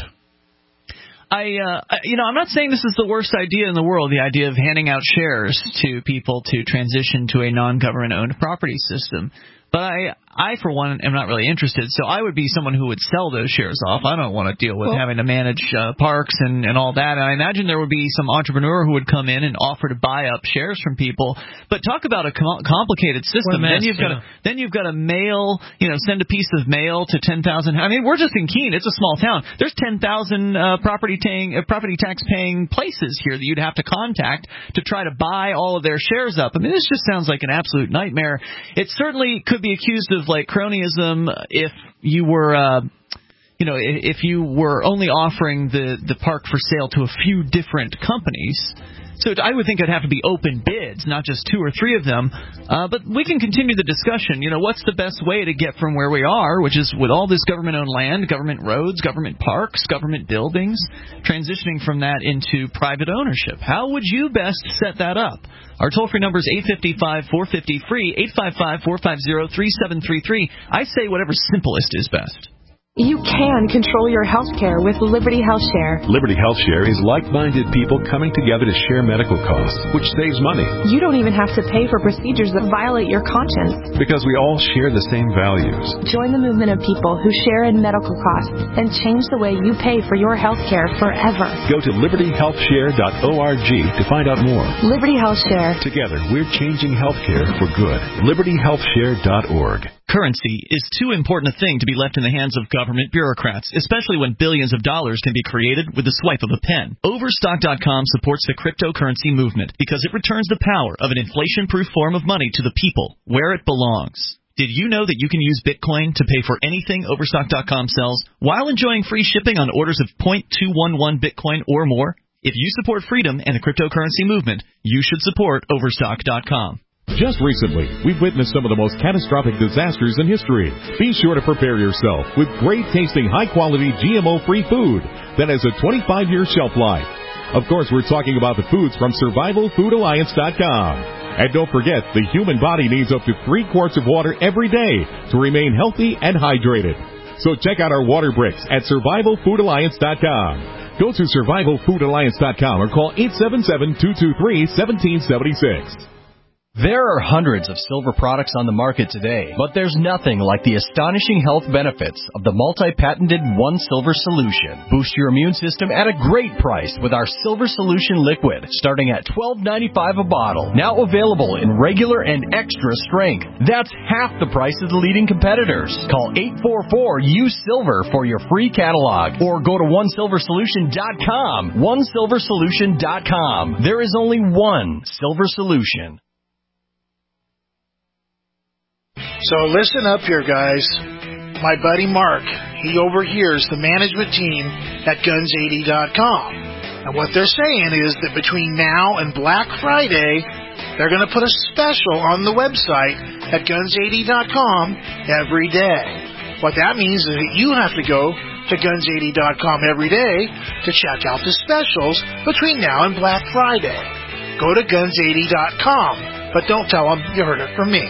I, uh, you know, I'm not saying this is the worst idea in the world, the idea of handing out shares to people to transition to a non-government-owned property system. But I, I, for one, am not really interested, so I would be someone who would sell those shares off. I don't want to deal with well, having to manage uh, parks and, and all that. And I imagine there would be some entrepreneur who would come in and offer to buy up shares from people. But talk about a com- complicated system. Mess, then you've got yeah. to, then you've got to mail, you know, send a piece of mail to ten thousand. I mean, we're just in Keene. It's a small town. There's ten thousand uh, property paying, uh, property tax paying places here that you'd have to contact to try to buy all of their shares up. I mean, this just sounds like an absolute nightmare. It certainly could be accused of like cronyism if you were, uh, you know, if you were only offering the, the park for sale to a few different companies. So I would think it'd have to be open bids, not just two or three of them. Uh, but we can continue the discussion. You know, what's the best way to get from where we are, which is with all this government-owned land, government roads, government parks, government buildings, transitioning from that into private ownership? How would you best set that up? Our toll-free number is eight five five, four five zero, free, eight five five, four five zero, three seven three three. I say whatever's simplest is best. You can control your health care with Liberty Health Share. Liberty Health Share is like-minded people coming together to share medical costs, which saves money. You don't even have to pay for procedures that violate your conscience. Because we all share the same values. Join the movement of people who share in medical costs and change the way you pay for your health care forever. Go to liberty health share dot org to find out more. Liberty Health Share. Together, we're changing health care for good. liberty health share dot org. Currency is too important a thing to be left in the hands of government bureaucrats, especially when billions of dollars can be created with the swipe of a pen. Overstock dot com supports the cryptocurrency movement because it returns the power of an inflation-proof form of money to the people where it belongs. Did you know that you can use Bitcoin to pay for anything Overstock dot com sells while enjoying free shipping on orders of zero point two one one Bitcoin or more? If you support freedom and the cryptocurrency movement, you should support Overstock dot com. Just recently, we've witnessed some of the most catastrophic disasters in history. Be sure to prepare yourself with great-tasting, high-quality, G M O-free food that has a twenty-five year shelf life. Of course, we're talking about the foods from Survival Food Alliance dot com. And don't forget, the human body needs up to three quarts of water every day to remain healthy and hydrated. So check out our water bricks at Survival Food Alliance dot com. Go to Survival Food Alliance dot com or call eight seven seven, two two three, one seven seven six. There are hundreds of silver products on the market today, but there's nothing like the astonishing health benefits of the multi-patented One Silver Solution. Boost your immune system at a great price with our Silver Solution Liquid, starting at twelve ninety-five a bottle. Now available in regular and extra strength. That's half the price of the leading competitors. Call eight four four U Silver for your free catalog, or go to one silver solution dot com. one silver solution dot com. There is only one Silver Solution. So listen up here, guys. My buddy Mark, he overhears the management team at guns eighty dot com. And what they're saying is that between now and Black Friday, they're going to put a special on the website at guns eighty dot com every day. What that means is that you have to go to guns eighty dot com every day to check out the specials between now and Black Friday. Go to guns eighty dot com, but don't tell them you heard it from me.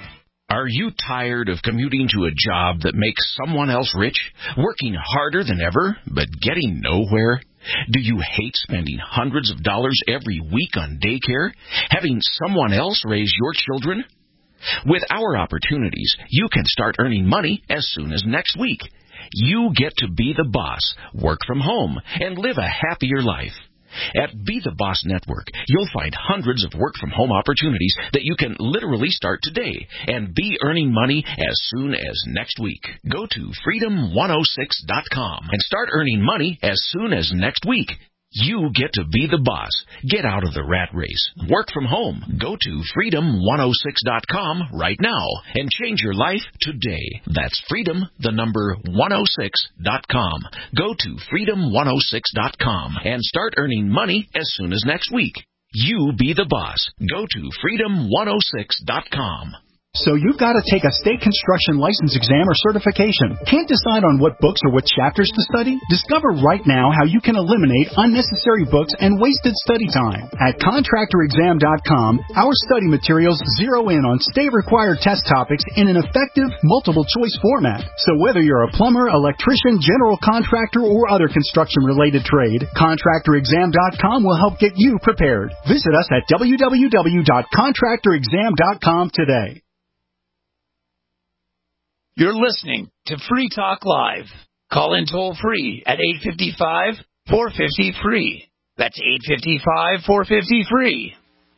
Are you tired of commuting to a job that makes someone else rich, working harder than ever, but getting nowhere? Do you hate spending hundreds of dollars every week on daycare, having someone else raise your children? With our opportunities, you can start earning money as soon as next week. You get to be the boss, work from home, and live a happier life. At Be the Boss Network, you'll find hundreds of work-from-home opportunities that you can literally start today and be earning money as soon as next week. Go to freedom one oh six dot com and start earning money as soon as next week. You get to be the boss. Get out of the rat race. Work from home. Go to freedom one oh six dot com right now and change your life today. That's freedom, the number one oh six dot com. Go to freedom one oh six dot com and start earning money as soon as next week. You be the boss. Go to freedom one oh six dot com. So you've got to take a state construction license exam or certification. Can't decide on what books or what chapters to study? Discover right now how you can eliminate unnecessary books and wasted study time. At contractor exam dot com, our study materials zero in on state-required test topics in an effective, multiple-choice format. So whether you're a plumber, electrician, general contractor, or other construction-related trade, contractor exam dot com will help get you prepared. Visit us at w w w dot contractor exam dot com today. You're listening to Free Talk Live. Call in toll free at eight five five, four five zero, free. That's eight five five, four five zero, free.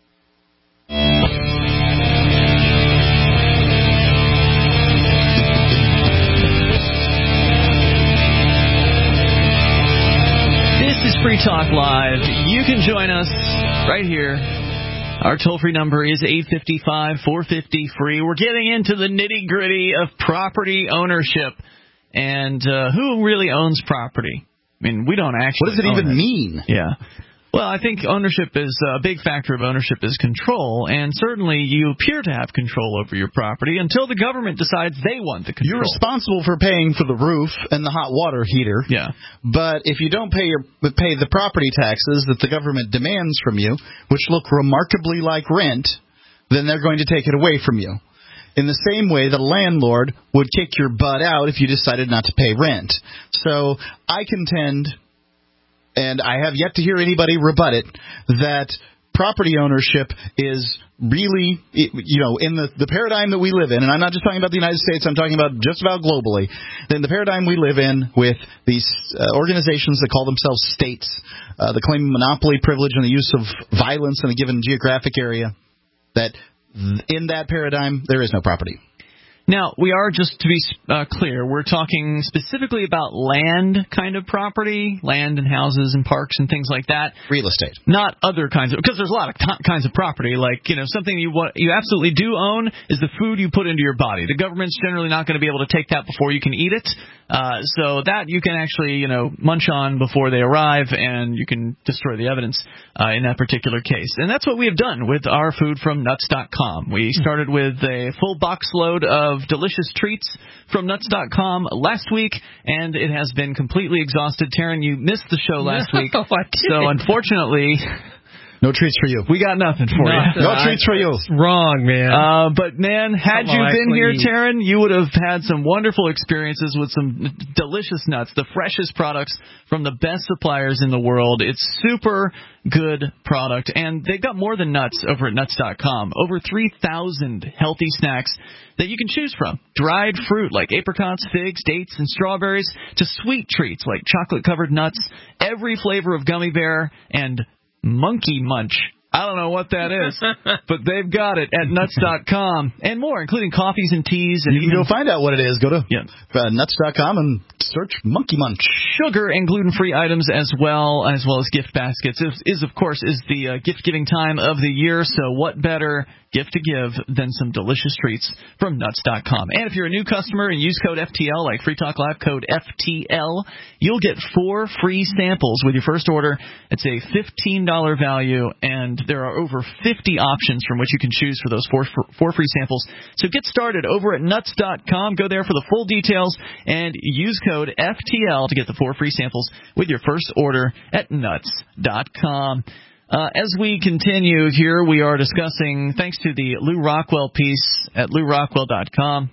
This is Free Talk Live. You can join us right here. Our toll-free number is eight five five, four five zero, free. We're getting into the nitty-gritty of property ownership and uh, who really owns property. I mean, we don't actually. What does it even it. mean? Yeah. Well, I think ownership is a big factor of ownership is control, and certainly you appear to have control over your property until the government decides they want the control. You're responsible for paying for the roof and the hot water heater. Yeah. But if you don't pay your pay the property taxes that the government demands from you, which look remarkably like rent, then they're going to take it away from you. In the same way that a landlord would kick your butt out if you decided not to pay rent. So I contend, and I have yet to hear anybody rebut it, that property ownership is really, you know, in the, the paradigm that we live in, and I'm not just talking about the United States, I'm talking about just about globally, in the paradigm we live in with these uh, organizations that call themselves states, uh, that claim monopoly privilege and the use of violence in a given geographic area, that in that paradigm there is no property. Now, we are, just to be uh, clear, we're talking specifically about land kind of property, land and houses and parks and things like that. Real estate. Not other kinds of, because there's a lot of t- kinds of property, like, you know, something you want, you absolutely do own is the food you put into your body. The government's generally not going to be able to take that before you can eat it. Uh, so that you can actually, you know, munch on before they arrive, and you can destroy the evidence uh, in that particular case. And that's what we have done with our food from nuts dot com. We started with a full box load of delicious treats from nuts dot com last week, and it has been completely exhausted. Taryn, you missed the show last no, week. I didn't. So unfortunately, No treats for you. We got nothing for Nothing. you. No treats for you. It's wrong, man. Uh, but, man, had Something you I been here, actually eat. Taryn, you would have had some wonderful experiences with some delicious nuts, the freshest products from the best suppliers in the world. It's super good product, and they've got more than nuts over at nuts dot com. Over three thousand healthy snacks that you can choose from. Dried fruit like apricots, figs, dates, and strawberries, to sweet treats like chocolate-covered nuts, every flavor of gummy bear, and monkey munch. I don't know what that is, but they've got it at nuts dot com and more, including coffees and teas. And you can even, go find out what it is. Go to yeah. uh, nuts dot com and search Monkey Munch. Sugar and gluten-free items as well, as well as gift baskets. Is, is of course, is the uh, gift-giving time of the year, so what better gift to give than some delicious treats from nuts dot com. And if you're a new customer and use code F T L, like Free Talk Live code F T L, you'll get four free samples with your first order. It's a fifteen dollars value, and there are over fifty options from which you can choose for those four, four free samples. So get started over at nuts dot com. Go there for the full details and use code F T L to get the four free samples with your first order at nuts dot com. Uh, as we continue here, we are discussing, thanks to the Lou Rockwell piece at lou rockwell dot com,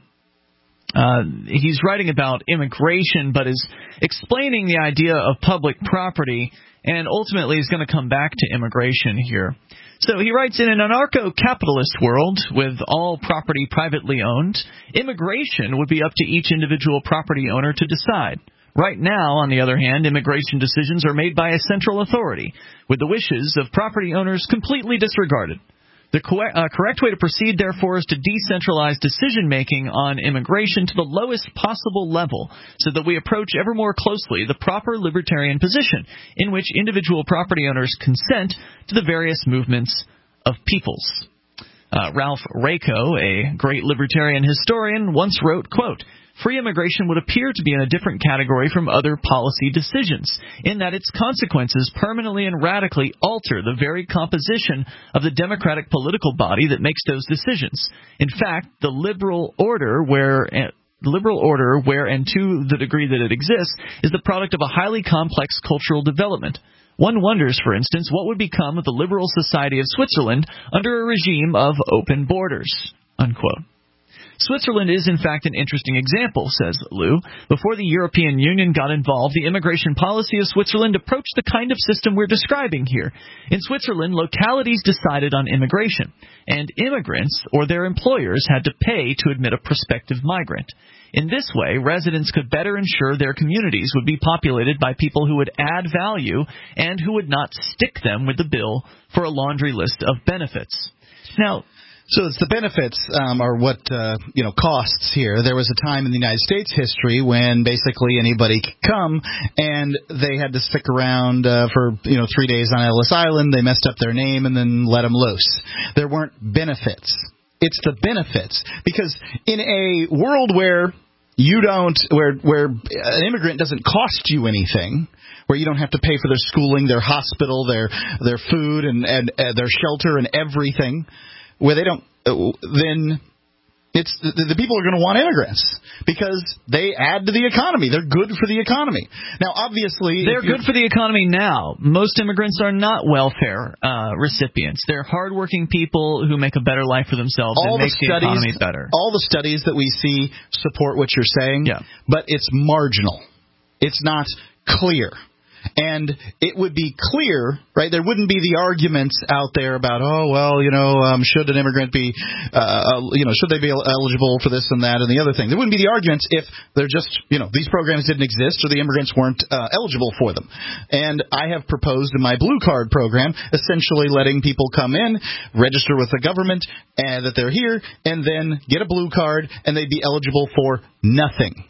uh, he's writing about immigration, but is explaining the idea of public property, and ultimately is going to come back to immigration here. So he writes, in an anarcho-capitalist world with all property privately owned, immigration would be up to each individual property owner to decide. Right now, on the other hand, immigration decisions are made by a central authority, with the wishes of property owners completely disregarded. The co- uh, correct way to proceed, therefore, is to decentralize decision-making on immigration to the lowest possible level, so that we approach ever more closely the proper libertarian position, in which individual property owners consent to the various movements of peoples. Uh, Ralph Raico, a great libertarian historian, once wrote, quote, "Free immigration would appear to be in a different category from other policy decisions, in that its consequences permanently and radically alter the very composition of the democratic political body that makes those decisions. In fact, the liberal order where... Uh, The liberal order, where and to the degree that it exists, is the product of a highly complex cultural development. One wonders, for instance, what would become of the liberal society of Switzerland under a regime of open borders." Unquote. Switzerland is, in fact, an interesting example, says Lou. Before the European Union got involved, the immigration policy of Switzerland approached the kind of system we're describing here. In Switzerland, localities decided on immigration, and immigrants or their employers had to pay to admit a prospective migrant. In this way, residents could better ensure their communities would be populated by people who would add value and who would not stick them with the bill for a laundry list of benefits. Now, So it's the benefits um, are what uh, you know costs here. There was a time in the United States history when basically anybody could come, and they had to stick around uh, for you know three days on Ellis Island. They messed up their name and then let them loose. There weren't benefits. It's the benefits, because in a world where you don't, where where an immigrant doesn't cost you anything, where you don't have to pay for their schooling, their hospital, their their food, and and uh, their shelter and everything. Where they don't, uh, then it's the, the people are going to want immigrants because they add to the economy. They're good for the economy. Now, obviously, they're good for the economy now. Most immigrants are not welfare uh, recipients. They're hardworking people who make a better life for themselves all and make the, studies, the economy better. All the studies that we see support what you're saying, yeah. but it's marginal. It's not clear. And it would be clear, right? There wouldn't be the arguments out there about, oh, well, you know, um, should an immigrant be, uh, you know, should they be eligible for this and that and the other thing? There wouldn't be the arguments if they're just, you know, these programs didn't exist or the immigrants weren't uh, eligible for them. And I have proposed in my Blue Card program essentially letting people come in, register with the government, and that they're here, and then get a Blue Card, and they'd be eligible for nothing.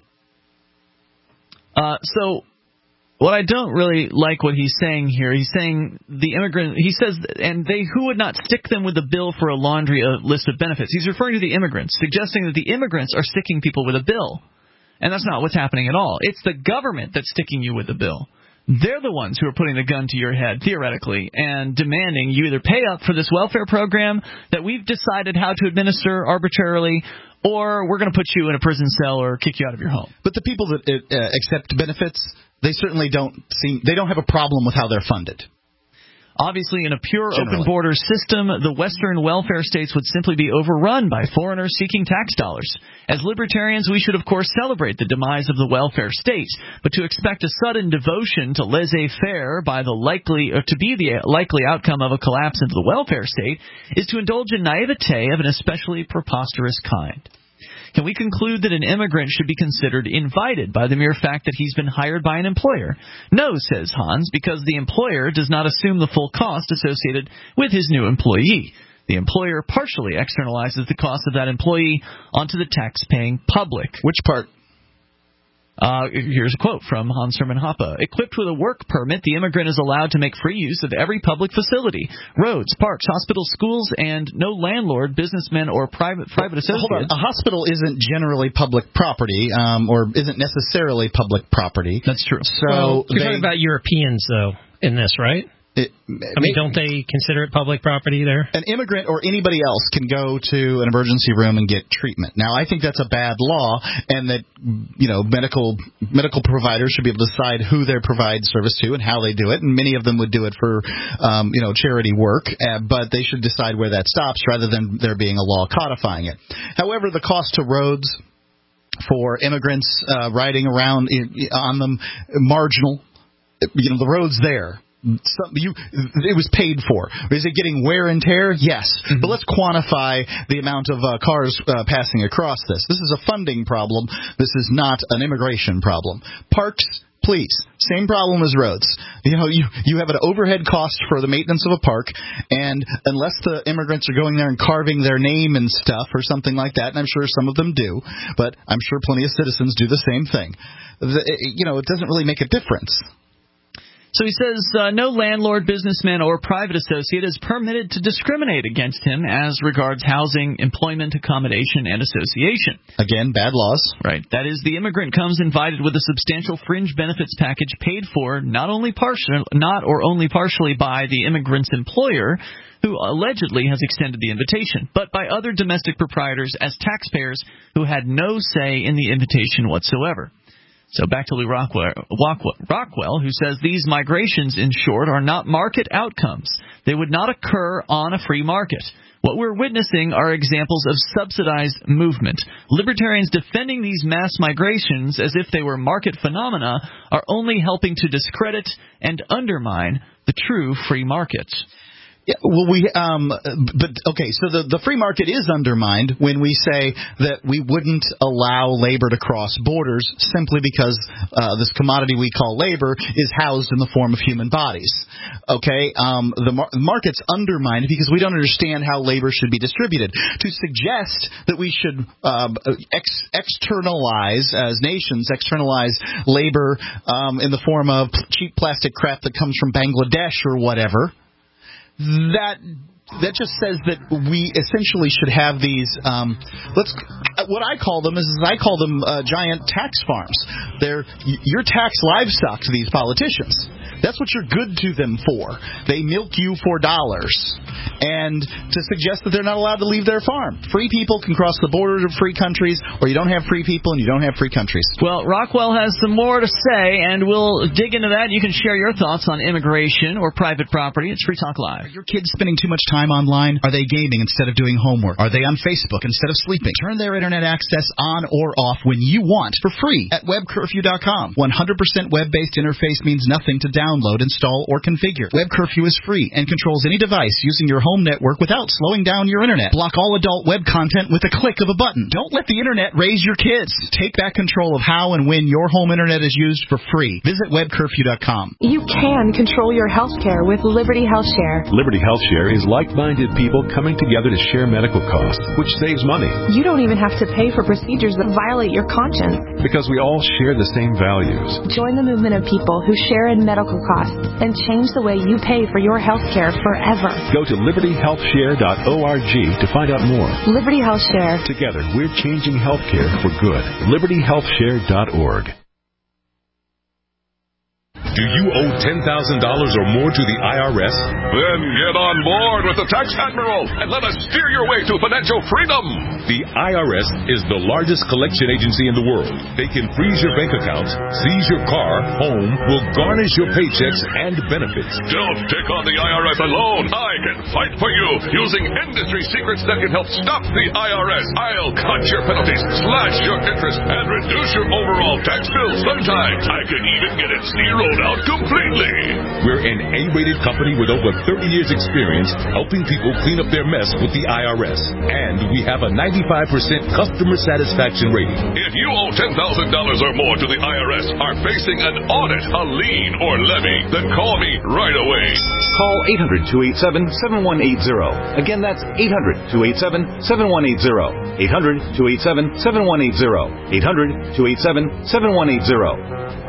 Uh, so... What I don't really like what he's saying here, he's saying the immigrant, he says, and they who would not stick them with a bill for a laundry uh, list of benefits. He's referring to the immigrants, suggesting that the immigrants are sticking people with a bill. And that's not what's happening at all. It's the government that's sticking you with the bill. They're the ones who are putting the gun to your head, theoretically, and demanding you either pay up for this welfare program that we've decided how to administer arbitrarily, or we're going to put you in a prison cell or kick you out of your home. But the people that uh, accept benefits, they certainly don't seem, they don't have a problem with how they're funded. Obviously, in a pure Generally. open border system, the Western welfare states would simply be overrun by foreigners seeking tax dollars. As libertarians, we should, of course, celebrate the demise of the welfare state, but to expect a sudden devotion to laissez-faire by the likely, or to be the likely outcome of a collapse into the welfare state is to indulge in naivete of an especially preposterous kind. Can we conclude that an immigrant should be considered invited by the mere fact that he's been hired by an employer? No, says Hans, because the employer does not assume the full cost associated with his new employee. The employer partially externalizes the cost of that employee onto the tax-paying public. Which part? Uh, here's a quote from Hans Hermann Hoppe. Equipped with a work permit, the immigrant is allowed to make free use of every public facility, roads, parks, hospitals, schools, and no landlord, businessman, or private private associate. Hold on. A hospital isn't generally public property, um, or isn't necessarily public property. That's true. So well, you're they, talking about Europeans, though, in this, right? It, I mean, don't they consider it public property there? An immigrant or anybody else can go to an emergency room and get treatment. Now, I think that's a bad law, and that, you know, medical medical providers should be able to decide who they provide service to and how they do it. And many of them would do it for, um, you know, charity work, uh, but they should decide where that stops rather than there being a law codifying it. However, the cost to roads for immigrants uh, riding around in, on them, marginal. You know, the road's there. Some, you, it was paid for. Is it getting wear and tear? Yes. Mm-hmm. But let's quantify the amount of uh, cars uh, passing across this. This is a funding problem. This is not an immigration problem. Parks, please. Same problem as roads. You know, you, you have an overhead cost for the maintenance of a park, and unless the immigrants are going there and carving their name and stuff or something like that, and I'm sure some of them do, but I'm sure plenty of citizens do the same thing. The, you know, it doesn't really make a difference. So he says uh, no landlord, businessman, or private associate is permitted to discriminate against him as regards housing, employment, accommodation, and association. Again, bad laws. Right. That is, the immigrant comes invited with a substantial fringe benefits package paid for not only partial, not or only partially by the immigrant's employer, who allegedly has extended the invitation, but by other domestic proprietors as taxpayers who had no say in the invitation whatsoever. So back to Lou Rockwell, Rockwell, who says these migrations, in short, are not market outcomes. They would not occur on a free market. What we're witnessing are examples of subsidized movement. Libertarians defending these mass migrations as if they were market phenomena are only helping to discredit and undermine the true free markets. Yeah, well, we, um, but okay, so the, the free market is undermined when we say that we wouldn't allow labor to cross borders simply because uh, this commodity we call labor is housed in the form of human bodies. Okay, um, the mar- market's undermined because we don't understand how labor should be distributed. To suggest that we should um, ex- externalize, as nations, externalize labor um, in the form of cheap plastic crap that comes from Bangladesh or whatever, That that just says that we essentially should have these. Um, let's what I call them is, is I call them uh, giant tax farms. They're you're tax livestock to these politicians. That's what you're good to them for. They milk you for dollars. And to suggest that they're not allowed to leave their farm. Free people can cross the border to free countries, or you don't have free people and you don't have free countries. Well, Rockwell has some more to say, and we'll dig into that. You can share your thoughts on immigration or private property. It's Free Talk Live. Are your kids spending too much time online? Are they gaming instead of doing homework? Are they on Facebook instead of sleeping? Turn their internet access on or off when you want for free at web curfew dot com. one hundred percent web-based interface means nothing to download, install, or configure. Web Curfew is free and controls any device using your home network without slowing down your internet. Block all adult web content with a click of a button. Don't let the internet raise your kids. Take back control of how and when your home internet is used for free. Visit web curfew dot com. You can control your health care with Liberty Health Share. Liberty Health Share is like-minded people coming together to share medical costs, which saves money. You don't even have to pay for procedures that violate your conscience. Because we all share the same values. Join the movement of people who share in medical costs and change the way you pay for your health care forever. Go to liberty health share dot org to find out more. Liberty Health Share. Together, we're changing healthcare for good. liberty health share dot org. Do you owe ten thousand dollars or more to the I R S? Then get on board with the Tax Admiral and let us steer your way to financial freedom. The I R S is the largest collection agency in the world. They can freeze your bank accounts, seize your car, home, will garnish your paychecks and benefits. Don't take on the I R S alone. I can fight for you using industry secrets that can help stop the I R S. I'll cut your penalties, slash your interest, and reduce your overall tax bill. Sometimes I can even get it zeroed out completely. We're an A-rated company with over thirty years experience helping people clean up their mess with the I R S. And we have a ninety-five percent customer satisfaction rating. If you owe ten thousand dollars or more to the I R S, are facing an audit, a lien, or levy, then call me right away. Call eight hundred, two eight seven, seven one eight zero. Again, that's eight hundred, two eight seven, seven one eight zero. eight hundred, two eight seven, seven one eight zero. eight hundred, two eight seven, seven one eight zero.